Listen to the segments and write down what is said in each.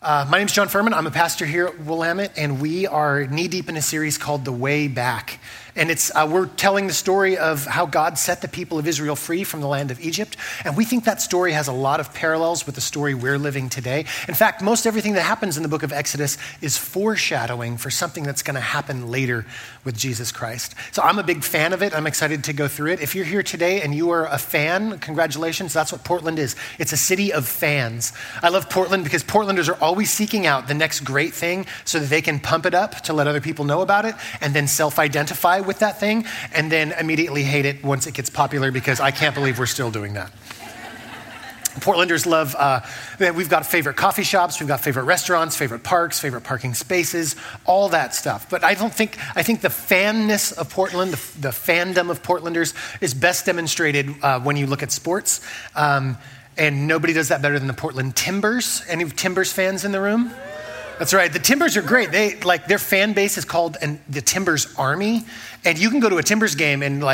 My name's John Furman. I'm a pastor here at Willamette, and we are knee-deep in a series called The Way Back. And we're telling the story of how God set the people of Israel free from the land of Egypt. And we think that story has a lot of parallels with the story we're living today. In fact, most everything that happens in the book of Exodus is foreshadowing for something that's going to happen later with Jesus Christ. So I'm a big fan of it. I'm excited to go through it. If you're here today and you are a fan, congratulations. That's what Portland is. It's a city of fans. I love Portland because Portlanders are always seeking out the next great thing so that they can pump it up to let other people know about it and then self-identify with that thing and then immediately hate it once it gets popular because I can't believe we're still doing that. Portlanders love, we've got favorite coffee shops, we've got favorite restaurants, favorite parks, favorite parking spaces, all that stuff. But I think the fanness of Portland, the fandom of Portlanders is best demonstrated when you look at sports. And nobody does that better than the Portland Timbers. Any Timbers fans in the room? That's right. The Timbers are great. Their fan base is called the Timbers Army. And you can go to a Timbers game and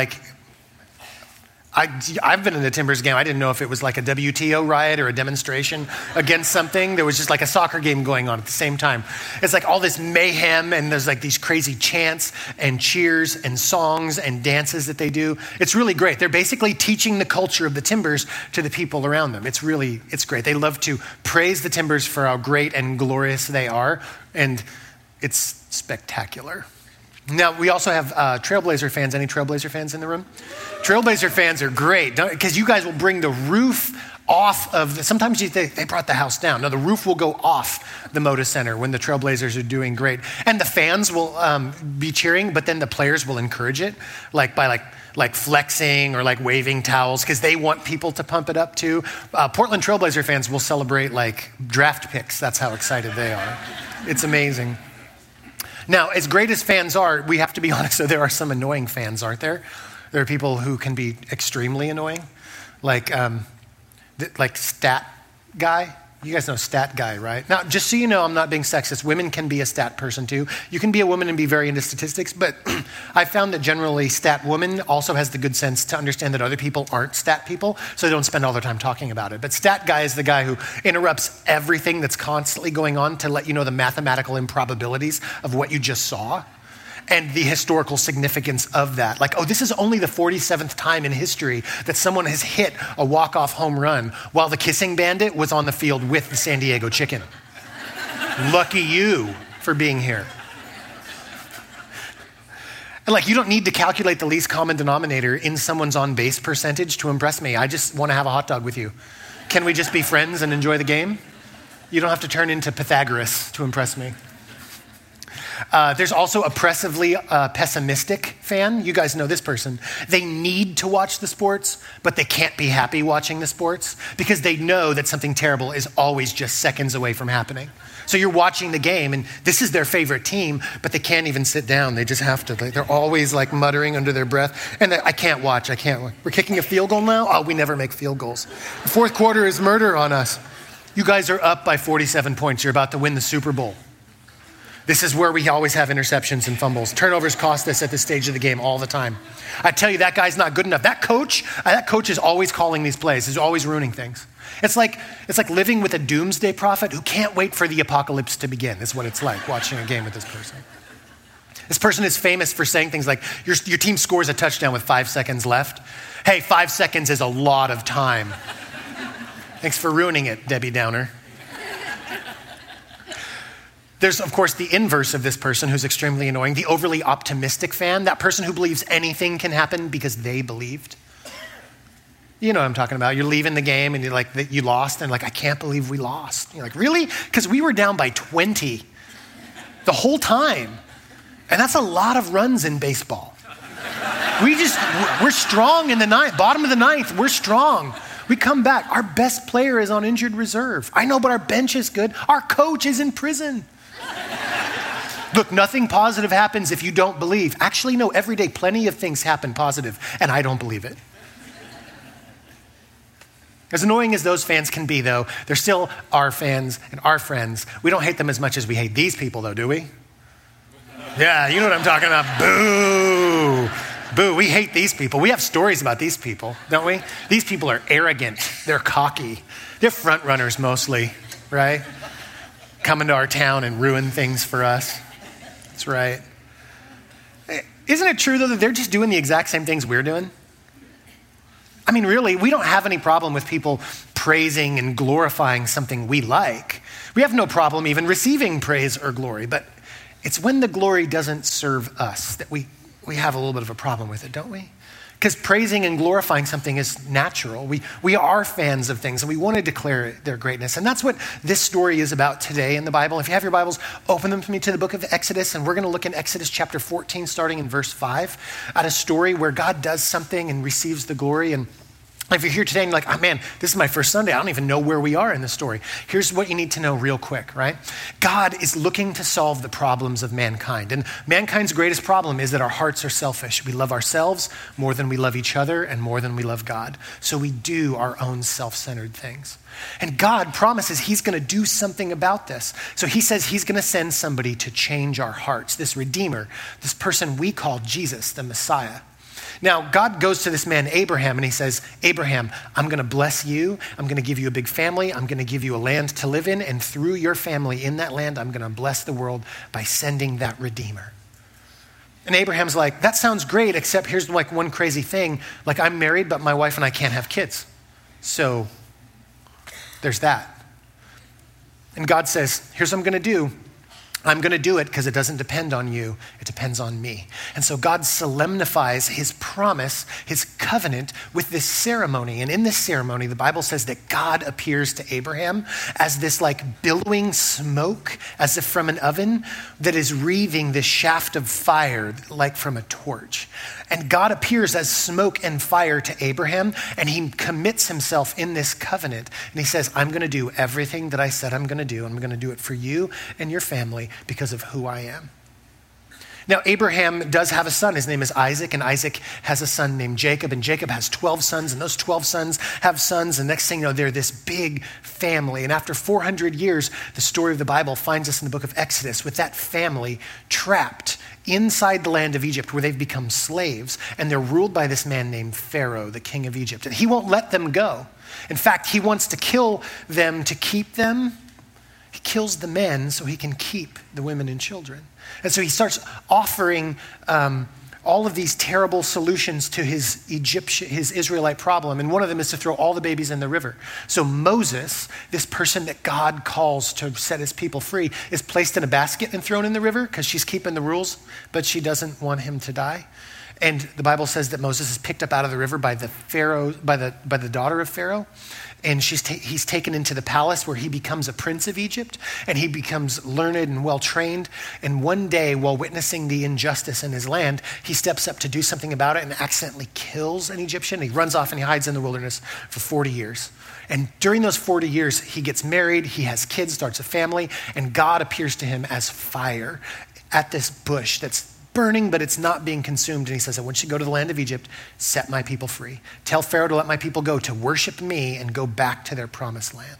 I've been in a Timbers game. I didn't know if it was like a WTO riot or a demonstration against something. There was just like a soccer game going on at the same time. It's like all this mayhem and there's like these crazy chants and cheers and songs and dances that they do. It's really great. They're basically teaching the culture of the Timbers to the people around them. It's great. They love to praise the Timbers for how great and glorious they are. And it's spectacular. Now, we also have Trailblazer fans. Any Trailblazer fans in the room? Trailblazer fans are great because you guys will bring the roof off of sometimes you think they brought the house down. No, the roof will go off the Moda Center when the Trailblazers are doing great. And the fans will be cheering, but then the players will encourage it by flexing or waving towels because they want people to pump it up too. Portland Trailblazer fans will celebrate draft picks. That's how excited they are. It's amazing. Now, as great as fans are, we have to be honest, so there are some annoying fans, aren't there? There are people who can be extremely annoying, like Stat Guy. You guys know Stat Guy, right? Now, just so you know, I'm not being sexist. Women can be a stat person too. You can be a woman and be very into statistics, but I found that generally stat woman also has the good sense to understand that other people aren't stat people, so they don't spend all their time talking about it. But Stat Guy is the guy who interrupts everything that's constantly going on to let you know the mathematical improbabilities of what you just saw and the historical significance of that. This is only the 47th time in history that someone has hit a walk-off home run while the Kissing Bandit was on the field with the San Diego Chicken. Lucky you for being here. And you don't need to calculate the least common denominator in someone's on-base percentage to impress me. I just want to have a hot dog with you. Can we just be friends and enjoy the game? You don't have to turn into Pythagoras to impress me. There's also oppressively pessimistic fan. You guys know this person. They need to watch the sports, but they can't be happy watching the sports because they know that something terrible is always just seconds away from happening. So you're watching the game, and this is their favorite team, but they can't even sit down. They just have to. They're always muttering under their breath. And I can't watch. We're kicking a field goal now? Oh, we never make field goals. The fourth quarter is murder on us. You guys are up by 47 points. You're about to win the Super Bowl. This is where we always have interceptions and fumbles. Turnovers cost us at this stage of the game all the time. I tell you, that guy's not good enough. That coach is always calling these plays. He's always ruining things. It's like living with a doomsday prophet who can't wait for the apocalypse to begin. Is what it's like watching a game with this person. This person is famous for saying things like, your team scores a touchdown with 5 seconds left. Hey, 5 seconds is a lot of time. Thanks for ruining it, Debbie Downer. There's, of course, the inverse of this person who's extremely annoying, the overly optimistic fan, that person who believes anything can happen because they believed. You know what I'm talking about. You're leaving the game and you're you lost, and I can't believe we lost. You're really? Because we were down by 20 the whole time. And that's a lot of runs in baseball. We're strong in the ninth, bottom of the ninth, we're strong. We come back. Our best player is on injured reserve. I know, but our bench is good. Our coach is in prison. Look, nothing positive happens if you don't believe. Actually, no, every day plenty of things happen positive, and I don't believe it. As annoying as those fans can be, though, they're still our fans and our friends. We don't hate them as much as we hate these people, though, do we? Yeah, you know what I'm talking about. Boo. Boo, we hate these people. We have stories about these people, don't we? These people are arrogant. They're cocky. They're front runners mostly, right? come into our town and ruin things for us. That's right. Isn't it true, though, that they're just doing the exact same things we're doing? I mean, really, we don't have any problem with people praising and glorifying something we like. We have no problem even receiving praise or glory, but it's when the glory doesn't serve us that we have a little bit of a problem with it, don't we? Because praising and glorifying something is natural. We are fans of things and we want to declare their greatness. And that's what this story is about today in the Bible. If you have your Bibles, open them with me to the book of Exodus, and we're going to look in Exodus chapter 14, starting in verse 5, at a story where God does something and receives the glory. And if you're here today and you're like, oh man, this is my first Sunday, I don't even know where we are in the story. Here's what you need to know real quick, right? God is looking to solve the problems of mankind. And mankind's greatest problem is that our hearts are selfish. We love ourselves more than we love each other and more than we love God. So we do our own self-centered things. And God promises he's going to do something about this. So he says he's going to send somebody to change our hearts, this Redeemer, this person we call Jesus, the Messiah. Now, God goes to this man, Abraham, and he says, Abraham, I'm going to bless you. I'm going to give you a big family. I'm going to give you a land to live in. And through your family in that land, I'm going to bless the world by sending that Redeemer. And Abraham's like, that sounds great, except here's like one crazy thing. Like, I'm married, but my wife and I can't have kids. So there's that. And God says, here's what I'm going to do. I'm going to do it because it doesn't depend on you. It depends on me. And so God solemnifies his promise, his covenant with this ceremony. And in this ceremony, the Bible says that God appears to Abraham as this like billowing smoke, as if from an oven that is wreathing this shaft of fire like from a torch. And God appears as smoke and fire to Abraham, and he commits himself in this covenant. And he says, I'm going to do everything that I said I'm going to do. I'm going to do it for you and your family because of who I am. Now, Abraham does have a son. His name is Isaac, and Isaac has a son named Jacob, and Jacob has 12 sons, and those 12 sons have sons, and next thing you know, they're this big family. And after 400 years, the story of the Bible finds us in the book of Exodus with that family trapped inside the land of Egypt where they've become slaves, and they're ruled by this man named Pharaoh, the king of Egypt. And he won't let them go. In fact, he wants to kill them to keep them. He kills the men so he can keep the women and children. And so he starts offering all of these terrible solutions to his Israelite problem. And one of them is to throw all the babies in the river. So Moses, this person that God calls to set his people free, is placed in a basket and thrown in the river because she's keeping the rules, but she doesn't want him to die. And the Bible says that Moses is picked up out of the river by the daughter of Pharaoh. And he's taken into the palace where he becomes a prince of Egypt, and he becomes learned and well-trained. And one day, while witnessing the injustice in his land, he steps up to do something about it and accidentally kills an Egyptian. He runs off and he hides in the wilderness for 40 years. And during those 40 years, he gets married, he has kids, starts a family, and God appears to him as fire at this bush that's burning, but it's not being consumed. And he says, I want you to go to the land of Egypt, set my people free. Tell Pharaoh to let my people go to worship me and go back to their promised land.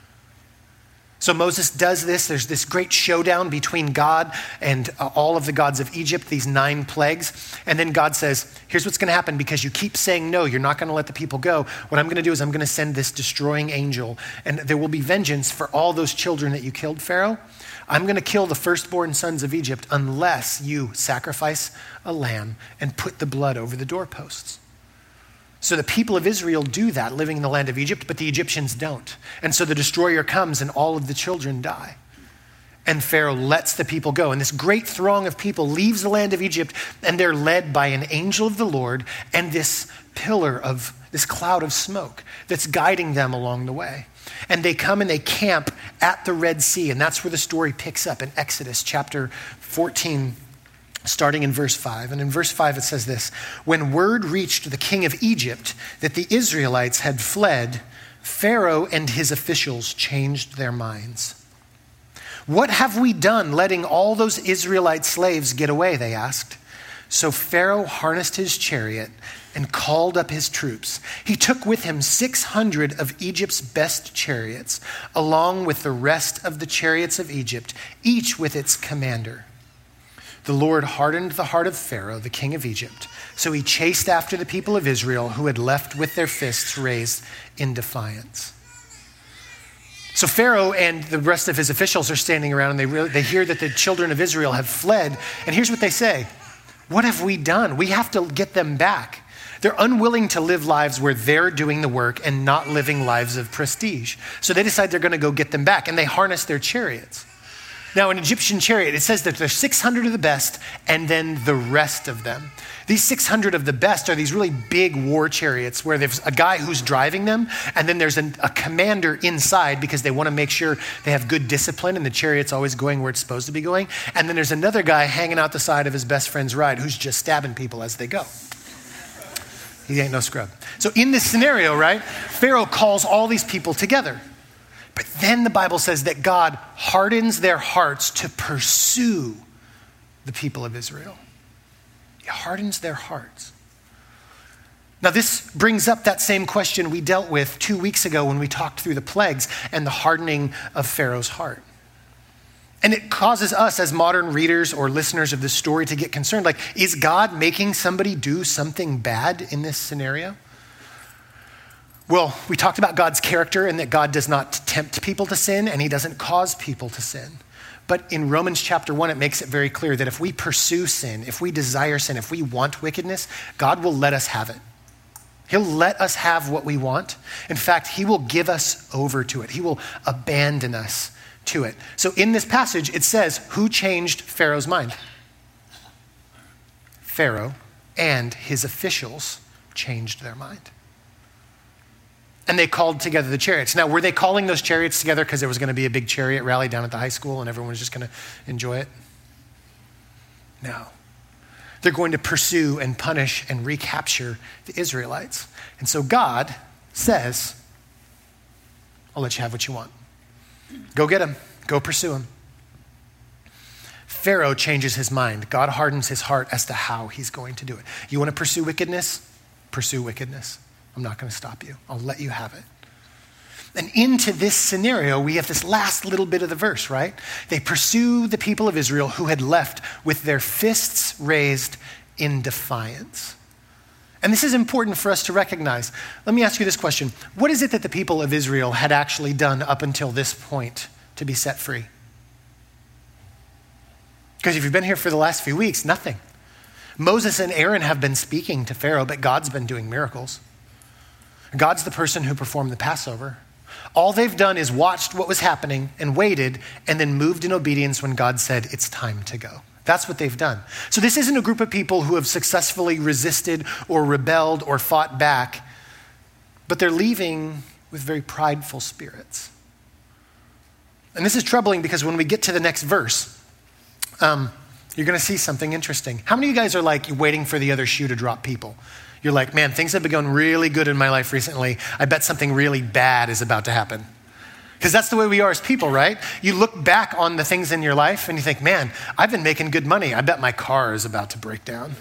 So Moses does this. There's this great showdown between God and all of the gods of Egypt, these 9 plagues. And then God says, here's what's going to happen because you keep saying no, you're not going to let the people go. What I'm going to do is I'm going to send this destroying angel, and there will be vengeance for all those children that you killed, Pharaoh. I'm going to kill the firstborn sons of Egypt unless you sacrifice a lamb and put the blood over the doorposts. So the people of Israel do that, living in the land of Egypt, but the Egyptians don't. And so the destroyer comes and all of the children die. And Pharaoh lets the people go. And this great throng of people leaves the land of Egypt, and they're led by an angel of the Lord and this cloud of smoke that's guiding them along the way. And they come and they camp at the Red Sea. And that's where the story picks up in Exodus chapter 14, starting in verse 5. And in verse 5, it says this: when word reached the king of Egypt that the Israelites had fled, Pharaoh and his officials changed their minds. What have we done letting all those Israelite slaves get away, they asked. So Pharaoh harnessed his chariot and called up his troops. He took with him 600 of Egypt's best chariots, along with the rest of the chariots of Egypt, each with its commander. The Lord hardened the heart of Pharaoh, the king of Egypt, so he chased after the people of Israel who had left with their fists raised in defiance. So Pharaoh and the rest of his officials are standing around and they hear that the children of Israel have fled. And here's what they say. What have we done? We have to get them back. They're unwilling to live lives where they're doing the work and not living lives of prestige. So they decide they're going to go get them back, and they harness their chariots. Now, an Egyptian chariot, it says that there's 600 of the best and then the rest of them. These 600 of the best are these really big war chariots where there's a guy who's driving them, and then there's a commander inside because they want to make sure they have good discipline and the chariot's always going where it's supposed to be going. And then there's another guy hanging out the side of his best friend's ride who's just stabbing people as they go. He ain't no scrub. So in this scenario, right, Pharaoh calls all these people together. But then the Bible says that God hardens their hearts to pursue the people of Israel. He hardens their hearts. Now this brings up that same question we dealt with 2 weeks ago when we talked through the plagues and the hardening of Pharaoh's heart. And it causes us as modern readers or listeners of this story to get concerned. Like, is God making somebody do something bad in this scenario? Well, we talked about God's character and that God does not tempt people to sin and he doesn't cause people to sin. But in Romans chapter 1, it makes it very clear that if we pursue sin, if we desire sin, if we want wickedness, God will let us have it. He'll let us have what we want. In fact, he will give us over to it. He will abandon us to it. So in this passage, it says, who changed Pharaoh's mind? Pharaoh and his officials changed their mind. And they called together the chariots. Now, were they calling those chariots together because there was going to be a big chariot rally down at the high school and everyone was just going to enjoy it? No. They're going to pursue and punish and recapture the Israelites. And so God says, I'll let you have what you want. Go get them. Go pursue them. Pharaoh changes his mind. God hardens his heart as to how he's going to do it. You want to pursue wickedness? Pursue wickedness. I'm not going to stop you. I'll let you have it. And into this scenario, we have this last little bit of the verse, right? They pursue the people of Israel who had left with their fists raised in defiance. And this is important for us to recognize. Let me ask you this question. What is it that the people of Israel had actually done up until this point to be set free? Because if you've been here for the last few weeks, nothing. Moses and Aaron have been speaking to Pharaoh, but God's been doing miracles. God's the person who performed the Passover. All they've done is watched what was happening and waited and then moved in obedience when God said, it's time to go. That's what they've done. So this isn't a group of people who have successfully resisted or rebelled or fought back, but they're leaving with very prideful spirits. And this is troubling because when we get to the next verse, you're going to see something interesting. How many of you guys are like waiting for the other shoe to drop people? You're like, man, things have been going really good in my life recently. I bet something really bad is about to happen. Because that's the way we are as people, right? You look back on the things in your life and you think, man, I've been making good money. I bet my car is about to break down.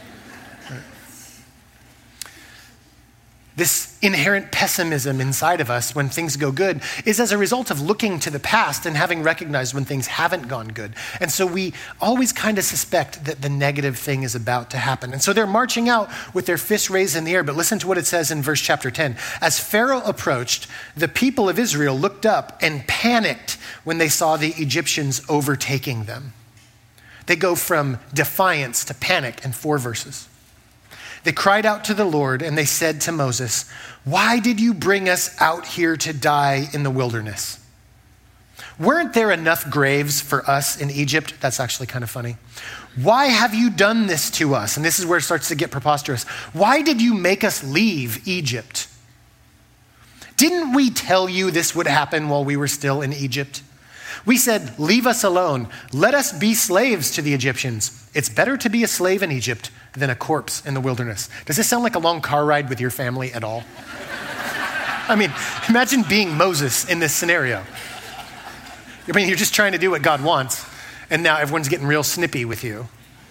This inherent pessimism inside of us when things go good is as a result of looking to the past and having recognized when things haven't gone good. And so we always kind of suspect that the negative thing is about to happen. And so they're marching out with their fists raised in the air. But listen to what it says in verse chapter 10. As Pharaoh approached, the people of Israel looked up and panicked when they saw the Egyptians overtaking them. They go from defiance to panic in 4 verses. They cried out to the Lord and they said to Moses, why did you bring us out here to die in the wilderness? Weren't there enough graves for us in Egypt? That's actually kind of funny. Why have you done this to us? And this is where it starts to get preposterous. Why did you make us leave Egypt? Didn't we tell you this would happen while we were still in Egypt? We said, leave us alone. Let us be slaves to the Egyptians. It's better to be a slave in Egypt than a corpse in the wilderness. Does this sound like a long car ride with your family at all? I mean, imagine being Moses in this scenario. I mean, you're just trying to do what God wants, and now everyone's getting real snippy with you.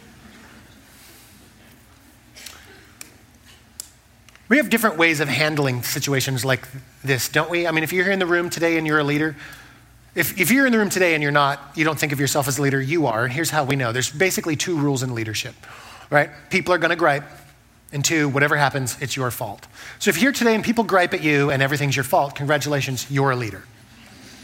We have different ways of handling situations like this, don't we? I mean, if you're here in the room today and you're a leader, if you're in the room today and you don't think of yourself as a leader, you are. And here's how we know. There's basically 2 rules in leadership, right? People are going to gripe. And 2, whatever happens, it's your fault. So if you're here today and people gripe at you and everything's your fault, congratulations, you're a leader.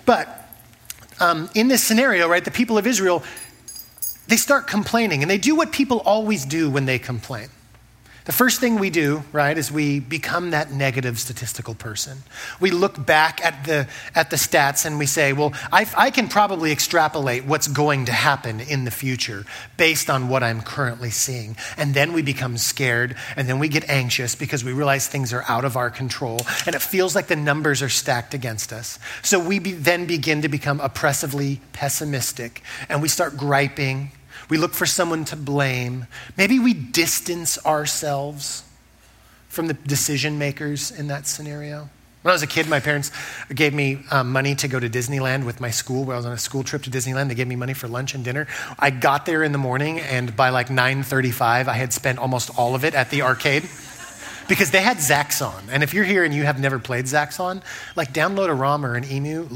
But in this scenario, right, the people of Israel, they start complaining, and they do what people always do when they complain. The first thing we do, right, is we become that negative statistical person. We look back at the stats and we say, well, I can probably extrapolate what's going to happen in the future based on what I'm currently seeing. And then we become scared, and then we get anxious because we realize things are out of our control, and it feels like the numbers are stacked against us. So we then begin to become oppressively pessimistic, and we start griping. We look for someone to blame. Maybe we distance ourselves from the decision makers in that scenario. When I was a kid, my parents gave me money to go to Disneyland with my school. When I was on a school trip to Disneyland, they gave me money for lunch and dinner. I got there in the morning, and by like 9:35, I had spent almost all of it at the arcade because they had Zaxxon. And if you're here and you have never played Zaxxon, like download a ROM or an emu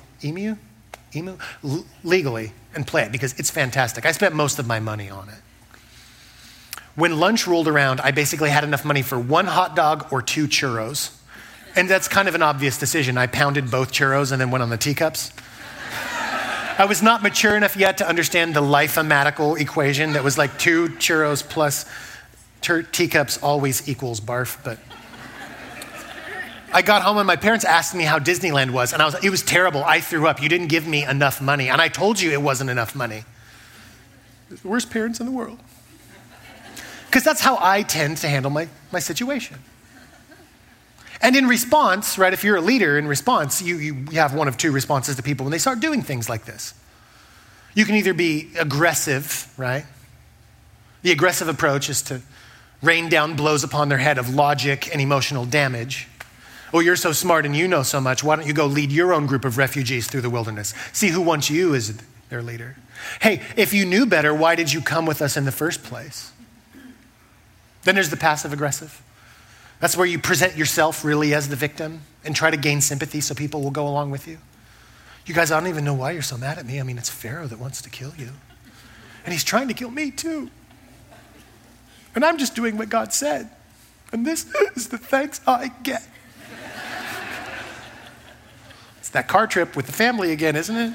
legally and play it because it's fantastic. I spent most of my money on it. When lunch rolled around, I basically had enough money for 1 hot dog or 2 churros. And that's kind of an obvious decision. I pounded both churros and then went on the teacups. I was not mature enough yet to understand the lifematical equation that was like 2 churros plus teacups always equals barf, but I got home and my parents asked me how Disneyland was, and it was terrible. I threw up. You didn't give me enough money, and I told you it wasn't enough money. The worst parents in the world. Because that's how I tend to handle my situation. And in response, right, if you're a leader, in response, you have one of 2 responses to people when they start doing things like this. You can either be aggressive, right? The aggressive approach is to rain down blows upon their head of logic and emotional damage. Oh, you're so smart and you know so much. Why don't you go lead your own group of refugees through the wilderness? See who wants you as their leader. Hey, if you knew better, why did you come with us in the first place? Then there's the passive aggressive. That's where you present yourself really as the victim and try to gain sympathy so people will go along with you. You guys, I don't even know why you're so mad at me. I mean, it's Pharaoh that wants to kill you. And he's trying to kill me too. And I'm just doing what God said. And this is the thanks I get. It's that car trip with the family again, isn't it?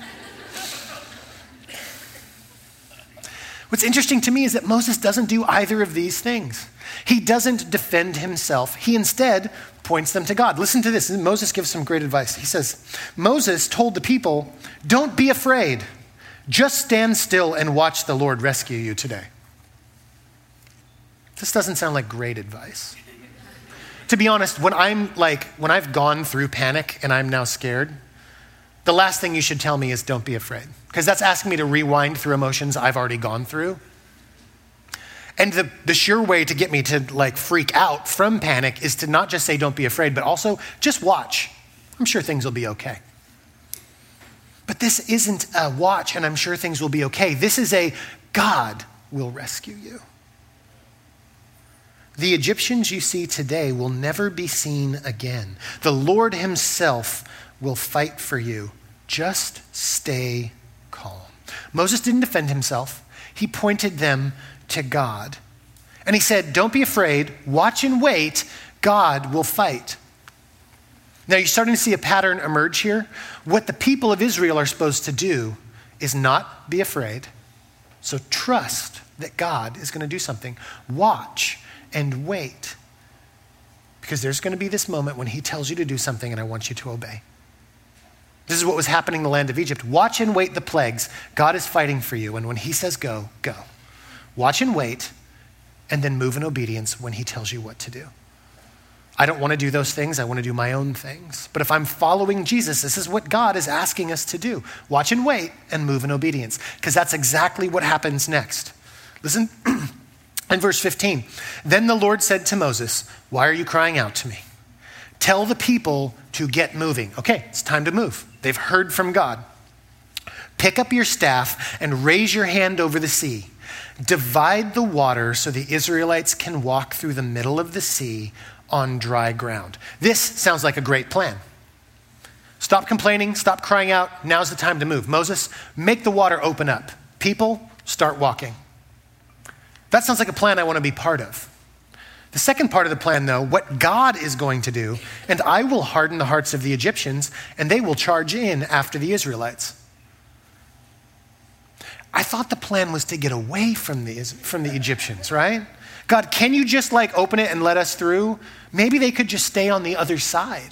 What's interesting to me is that Moses doesn't do either of these things. He doesn't defend himself. He instead points them to God. Listen to this. Moses gives some great advice. He says, Moses told the people, don't be afraid. Just stand still and watch the Lord rescue you today. This doesn't sound like great advice. To be honest, when I've gone through panic and I'm now scared, the last thing you should tell me is don't be afraid. Because that's asking me to rewind through emotions I've already gone through. And the sure way to get me to freak out from panic is to not just say don't be afraid, but also just watch. I'm sure things will be okay. But this isn't a watch and I'm sure things will be okay. This is a God will rescue you. The Egyptians you see today will never be seen again. The Lord himself will fight for you. Just stay calm. Moses didn't defend himself. He pointed them to God. And he said, don't be afraid. Watch and wait. God will fight. Now you're starting to see a pattern emerge here. What the people of Israel are supposed to do is not be afraid. So trust that God is going to do something. Watch and wait. Because there's going to be this moment when he tells you to do something and I want you to obey. This is what was happening in the land of Egypt. Watch and wait the plagues. God is fighting for you. And when he says go, go. Watch and wait, and then move in obedience when he tells you what to do. I don't want to do those things. I want to do my own things. But if I'm following Jesus, this is what God is asking us to do. Watch and wait and move in obedience. Because that's exactly what happens next. Listen, in verse 15. Then the Lord said to Moses, why are you crying out to me? Tell the people to get moving. Okay, it's time to move. They've heard from God. Pick up your staff and raise your hand over the sea. Divide the water so the Israelites can walk through the middle of the sea on dry ground. This sounds like a great plan. Stop complaining, stop crying out. Now's the time to move. Moses, make the water open up. People, start walking. That sounds like a plan I want to be part of. The second part of the plan, though, what God is going to do, and I will harden the hearts of the Egyptians, and they will charge in after the Israelites. I thought the plan was to get away from the Egyptians, right? God, can you just open it and let us through? Maybe they could just stay on the other side.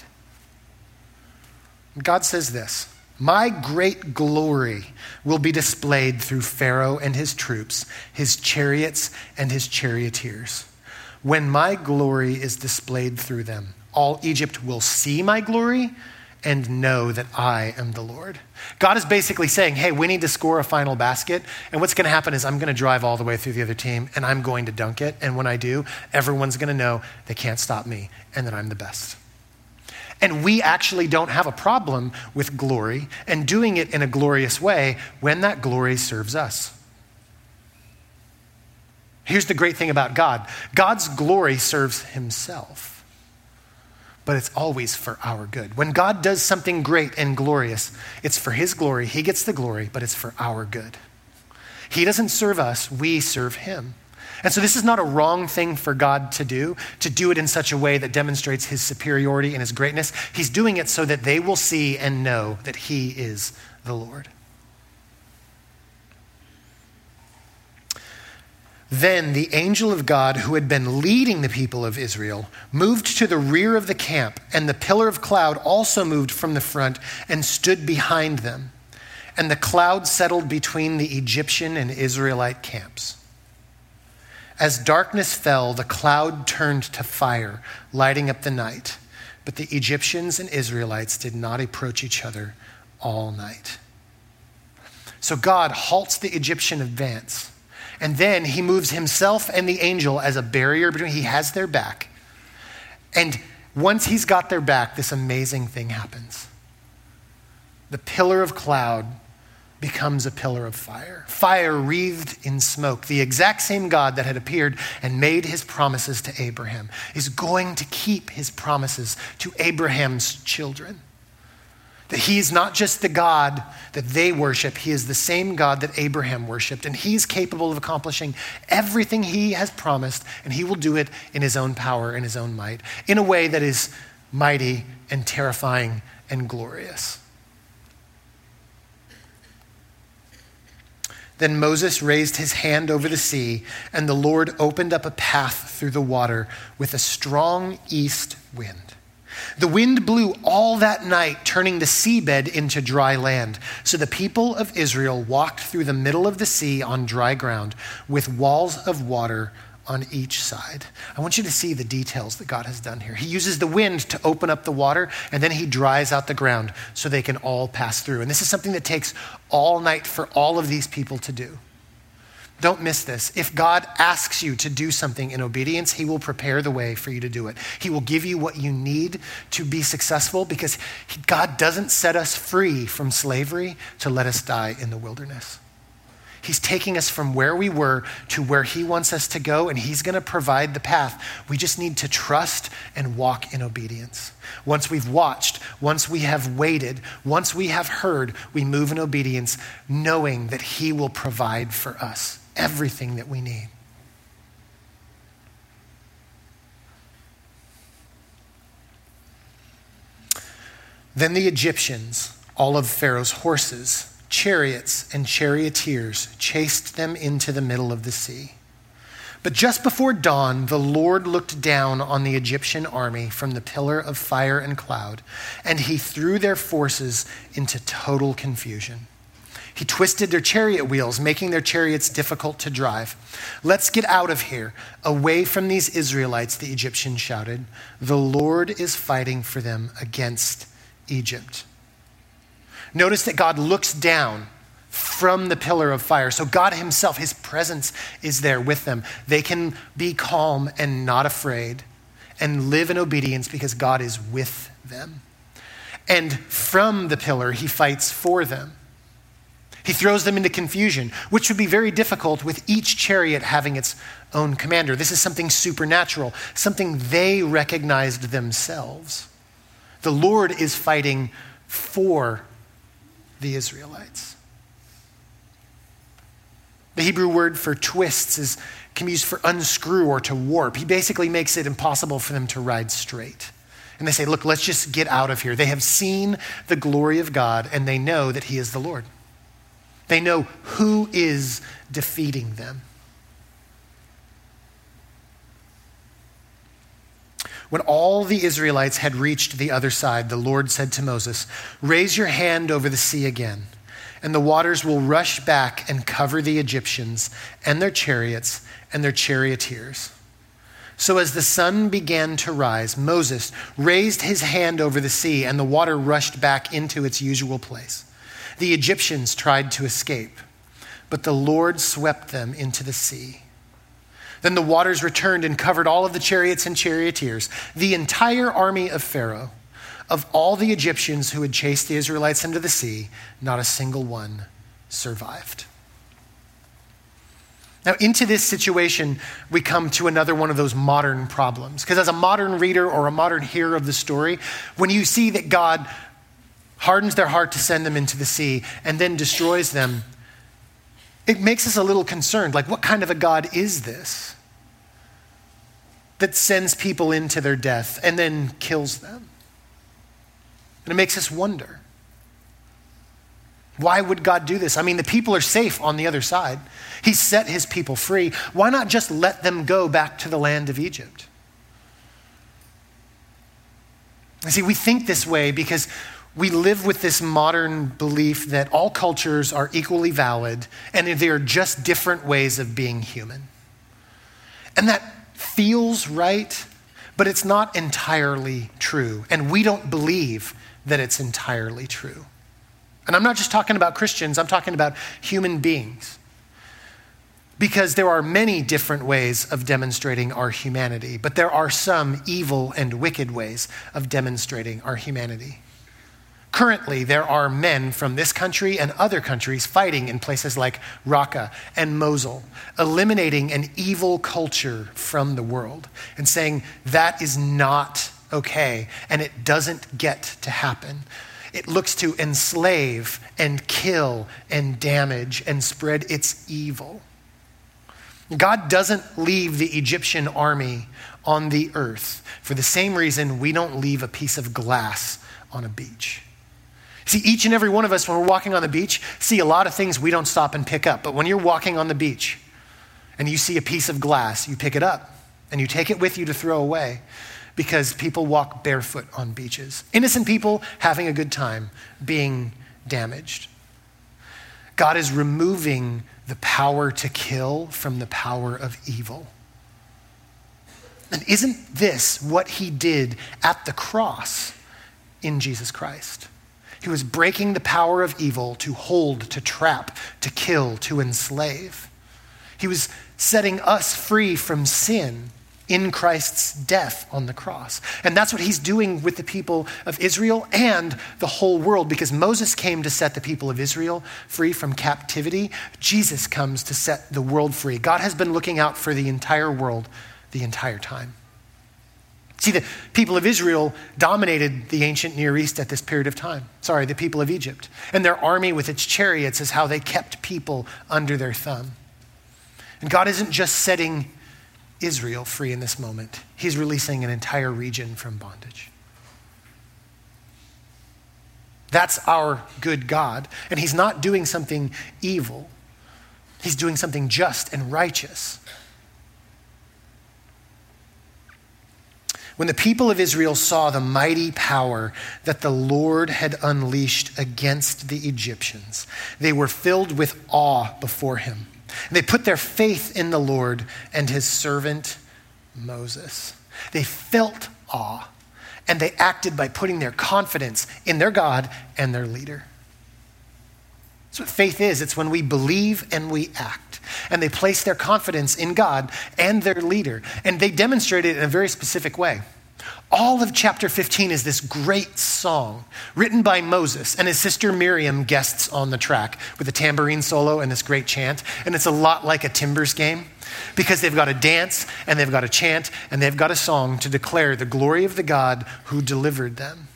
God says this, my great glory will be displayed through Pharaoh and his troops, his chariots and his charioteers. When my glory is displayed through them, all Egypt will see my glory and know that I am the Lord. God is basically saying, hey, we need to score a final basket. And what's going to happen is I'm going to drive all the way through the other team and I'm going to dunk it. And when I do, everyone's going to know they can't stop me and that I'm the best. And we actually don't have a problem with glory and doing it in a glorious way when that glory serves us. Here's the great thing about God. God's glory serves himself, but it's always for our good. When God does something great and glorious, it's for his glory. He gets the glory, but it's for our good. He doesn't serve us, we serve him. And so this is not a wrong thing for God to do it in such a way that demonstrates his superiority and his greatness. He's doing it so that they will see and know that he is the Lord. Then the angel of God who had been leading the people of Israel moved to the rear of the camp, and the pillar of cloud also moved from the front and stood behind them. And the cloud settled between the Egyptian and Israelite camps. As darkness fell, the cloud turned to fire, lighting up the night. But the Egyptians and Israelites did not approach each other all night. So God halts the Egyptian advance. And then he moves himself and the angel as a barrier between. He has their back. And once he's got their back, this amazing thing happens. The pillar of cloud becomes a pillar of fire. Fire wreathed in smoke. The exact same God that had appeared and made his promises to Abraham is going to keep his promises to Abraham's children. That he is not just the God that they worship, he is the same God that Abraham worshiped, and he's capable of accomplishing everything he has promised, and he will do it in his own power and his own might, in a way that is mighty and terrifying and glorious. Then Moses raised his hand over the sea, and the Lord opened up a path through the water with a strong east wind. The wind blew all that night, turning the seabed into dry land. So the people of Israel walked through the middle of the sea on dry ground with walls of water on each side. I want you to see the details that God has done here. He uses the wind to open up the water, and then he dries out the ground so they can all pass through. And this is something that takes all night for all of these people to do. Don't miss this. If God asks you to do something in obedience, he will prepare the way for you to do it. He will give you what you need to be successful, because God doesn't set us free from slavery to let us die in the wilderness. He's taking us from where we were to where he wants us to go, and he's going to provide the path. We just need to trust and walk in obedience. Once we've watched, once we have waited, once we have heard, we move in obedience, knowing that he will provide for us everything that we need. Then the Egyptians, all of Pharaoh's horses, chariots, and charioteers chased them into the middle of the sea. But just before dawn, the Lord looked down on the Egyptian army from the pillar of fire and cloud, and he threw their forces into total confusion. He twisted their chariot wheels, making their chariots difficult to drive. "Let's get out of here, away from these Israelites," the Egyptians shouted. "The Lord is fighting for them against Egypt." Notice that God looks down from the pillar of fire. So God himself, his presence is there with them. They can be calm and not afraid and live in obedience because God is with them. And from the pillar, he fights for them. He throws them into confusion, which would be very difficult with each chariot having its own commander. This is something supernatural, something they recognized themselves. The Lord is fighting for the Israelites. The Hebrew word for twists is can be used for unscrew or to warp. He basically makes it impossible for them to ride straight. And they say, look, let's just get out of here. They have seen the glory of God and they know that he is the Lord. They know who is defeating them. When all the Israelites had reached the other side, the Lord said to Moses, raise your hand over the sea again, and the waters will rush back and cover the Egyptians and their chariots and their charioteers. So as the sun began to rise, Moses raised his hand over the sea, and the water rushed back into its usual place. The Egyptians tried to escape, but the Lord swept them into the sea. Then the waters returned and covered all of the chariots and charioteers, the entire army of Pharaoh. Of all the Egyptians who had chased the Israelites into the sea, not a single one survived. Now, into this situation, we come to another one of those modern problems. Because as a modern reader or a modern hearer of the story, when you see that God hardens their heart to send them into the sea and then destroys them, it makes us a little concerned. Like, what kind of a God is this that sends people into their death and then kills them? And it makes us wonder, why would God do this? I mean, the people are safe on the other side. He set his people free. Why not just let them go back to the land of Egypt? You see, we think this way because we live with this modern belief that all cultures are equally valid and they are just different ways of being human. And that feels right, but it's not entirely true. And we don't believe that it's entirely true. And I'm not just talking about Christians, I'm talking about human beings. Because there are many different ways of demonstrating our humanity, but there are some evil and wicked ways of demonstrating our humanity. Currently, there are men from this country and other countries fighting in places like Raqqa and Mosul, eliminating an evil culture from the world and saying that is not okay and it doesn't get to happen. It looks to enslave and kill and damage and spread its evil. God doesn't leave the Egyptian army on the earth for the same reason we don't leave a piece of glass on a beach. See, each and every one of us, when we're walking on the beach, see a lot of things we don't stop and pick up. But when you're walking on the beach and you see a piece of glass, you pick it up and you take it with you to throw away because people walk barefoot on beaches. Innocent people having a good time being damaged. God is removing the power to kill from the power of evil. And isn't this what he did at the cross in Jesus Christ? He was breaking the power of evil to hold, to trap, to kill, to enslave. He was setting us free from sin in Christ's death on the cross. And that's what he's doing with the people of Israel and the whole world, because Moses came to set the people of Israel free from captivity. Jesus comes to set the world free. God has been looking out for the entire world the entire time. See, the people of Israel dominated the ancient Near East at this period of time. The people of Egypt. And their army with its chariots is how they kept people under their thumb. And God isn't just setting Israel free in this moment. He's releasing an entire region from bondage. That's our good God. And he's not doing something evil. He's doing something just and righteous. When the people of Israel saw the mighty power that the Lord had unleashed against the Egyptians, they were filled with awe before him. And they put their faith in the Lord and his servant Moses. They felt awe, and they acted by putting their confidence in their God and their leader. That's what faith is. It's when we believe and we act. And they place their confidence in God and their leader. And they demonstrate it in a very specific way. All of chapter 15 is this great song written by Moses, and his sister Miriam guests on the track with a tambourine solo and this great chant. And it's a lot like a Timbers game because they've got a dance and they've got a chant and they've got a song to declare the glory of the God who delivered them.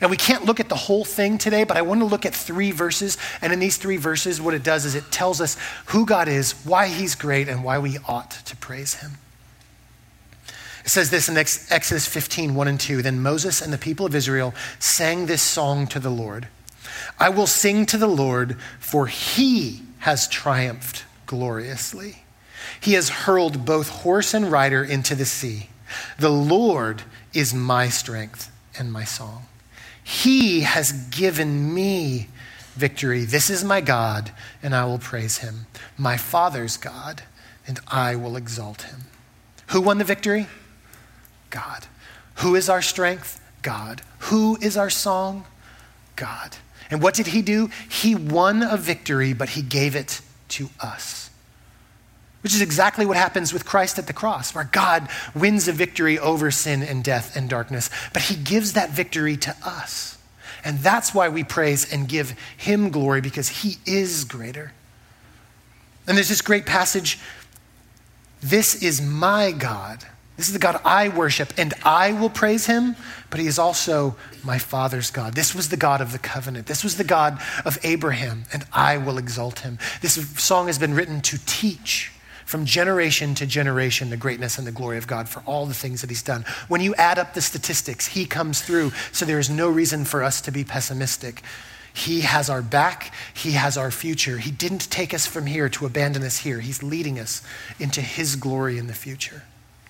And we can't look at the whole thing today, but I want to look at 3 verses. And in these 3 verses, what it does is it tells us who God is, why he's great, and why we ought to praise him. It says this in Exodus 15, 1 and 2. Then Moses and the people of Israel sang this song to the Lord. I will sing to the Lord, for he has triumphed gloriously. He has hurled both horse and rider into the sea. The Lord is my strength and my song. He has given me victory. This is my God, and I will praise him. My Father's God, and I will exalt him. Who won the victory? God. Who is our strength? God. Who is our song? God. And what did he do? He won a victory, but he gave it to us. Which is exactly what happens with Christ at the cross, where God wins a victory over sin and death and darkness, but he gives that victory to us. And that's why we praise and give him glory, because he is greater. And there's this great passage, this is my God. This is the God I worship, and I will praise him, but he is also my Father's God. This was the God of the covenant. This was the God of Abraham, and I will exalt him. This song has been written to teach from generation to generation the greatness and the glory of God for all the things that he's done. When you add up the statistics, he comes through, so there is no reason for us to be pessimistic. He has our back. He has our future. He didn't take us from here to abandon us here. He's leading us into his glory in the future.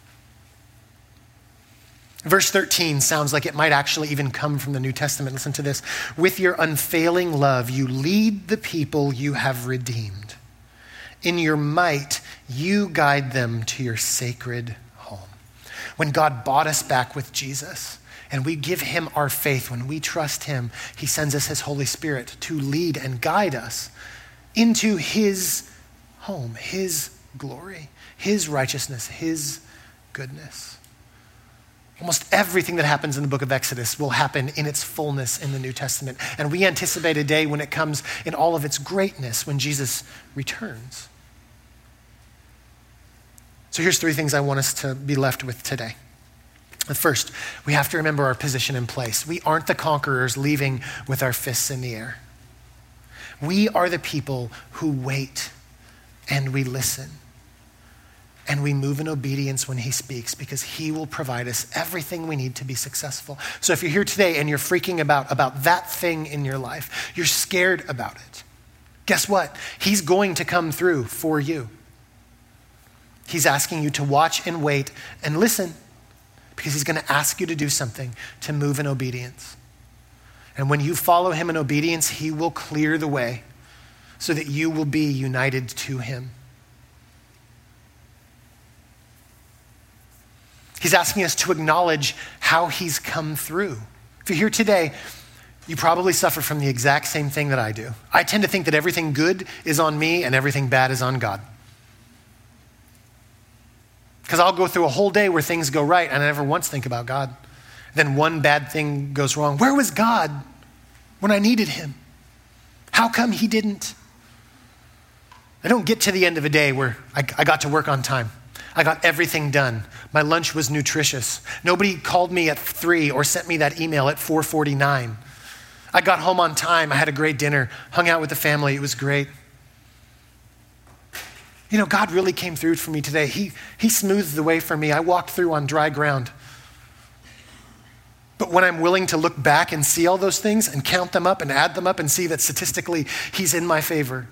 Verse 13 sounds like it might actually even come from the New Testament. Listen to this. With your unfailing love, you lead the people you have redeemed. In your might, you guide them to your sacred home. When God bought us back with Jesus, and we give him our faith, when we trust him, he sends us his Holy Spirit to lead and guide us into his home, his glory, his righteousness, his goodness. Almost everything that happens in the book of Exodus will happen in its fullness in the New Testament. And we anticipate a day when it comes in all of its greatness, when Jesus returns. So here's 3 things I want us to be left with today. The first, we have to remember our position in place. We aren't the conquerors leaving with our fists in the air. We are the people who wait and we listen. And we move in obedience when he speaks, because he will provide us everything we need to be successful. So if you're here today and you're freaking about that thing in your life, you're scared about it, guess what? He's going to come through for you. He's asking you to watch and wait and listen, because he's going to ask you to do something, to move in obedience. And when you follow him in obedience, he will clear the way so that you will be united to him. He's asking us to acknowledge how he's come through. If you're here today, you probably suffer from the exact same thing that I do. I tend to think that everything good is on me and everything bad is on God. Because I'll go through a whole day where things go right and I never once think about God. Then one bad thing goes wrong. Where was God when I needed him? How come he didn't? I don't get to the end of a day where I got to work on time. I got everything done. My lunch was nutritious. Nobody called me at 3 or sent me that email at 4:49. I got home on time. I had a great dinner, hung out with the family. It was great. You know, God really came through for me today. He smoothed the way for me. I walked through on dry ground. But when I'm willing to look back and see all those things and count them up and add them up and see that statistically he's in my favor,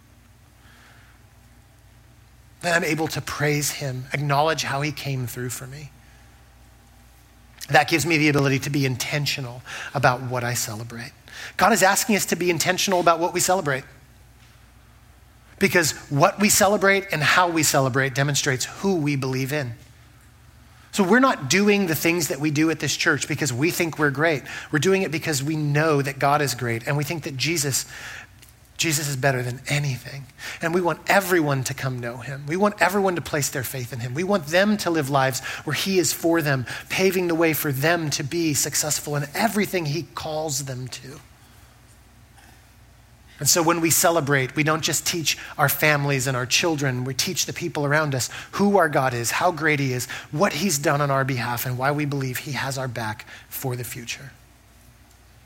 then I'm able to praise him, acknowledge how he came through for me. That gives me the ability to be intentional about what I celebrate. God is asking us to be intentional about what we celebrate, because what we celebrate and how we celebrate demonstrates who we believe in. So we're not doing the things that we do at this church because we think we're great. We're doing it because we know that God is great, and we think that Jesus is better than anything. And we want everyone to come know him. We want everyone to place their faith in him. We want them to live lives where he is for them, paving the way for them to be successful in everything he calls them to. And so when we celebrate, we don't just teach our families and our children, we teach the people around us who our God is, how great he is, what he's done on our behalf, and why we believe he has our back for the future.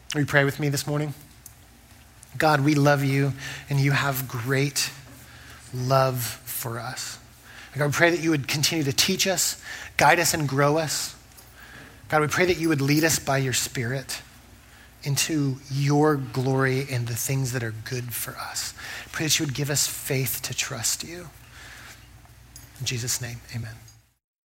Will you pray with me this morning? God, we love you, and you have great love for us. God, we pray that you would continue to teach us, guide us, and grow us. God, we pray that you would lead us by your Spirit into your glory and the things that are good for us. Pray that you would give us faith to trust you. In Jesus' name, amen.